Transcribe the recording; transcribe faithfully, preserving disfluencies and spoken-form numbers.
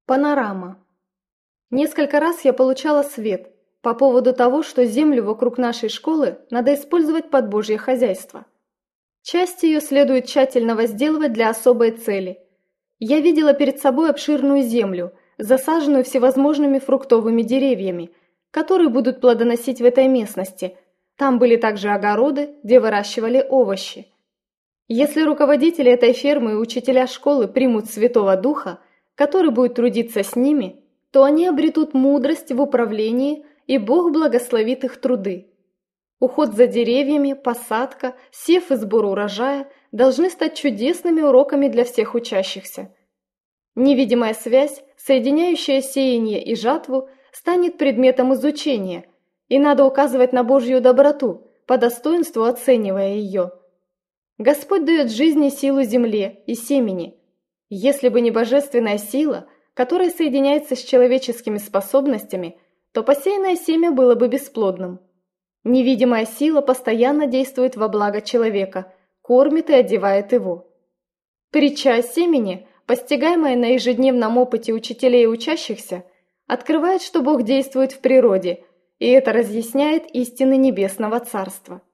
Панорама. Несколько раз я получала свет по поводу того, что землю вокруг нашей школы надо использовать под Божье хозяйство. Часть ее следует тщательно возделывать для особой цели. Я видела перед собой обширную землю, засаженную всевозможными фруктовыми деревьями, которые будут плодоносить в этой местности. Там были также огороды, где выращивали овощи. Если руководители этой фермы и учителя школы примут Святого Духа, который будет трудиться с ними, то они обретут мудрость в управлении, и Бог благословит их труды. Уход за деревьями, посадка, сев и сбор урожая должны стать чудесными уроками для всех учащихся. Невидимая связь, соединяющая сеяние и жатву, станет предметом изучения, и надо указывать на Божью доброту, по достоинству оценивая ее. Господь дает жизнь и силу земле и семени. Если бы не божественная сила, которая соединяется с человеческими способностями, то посеянное семя было бы бесплодным. Невидимая сила постоянно действует во благо человека, кормит и одевает его. Притча о семени, постигаемая на ежедневном опыте учителей и учащихся, открывает, что Бог действует в природе, и это разъясняет истины Небесного Царства.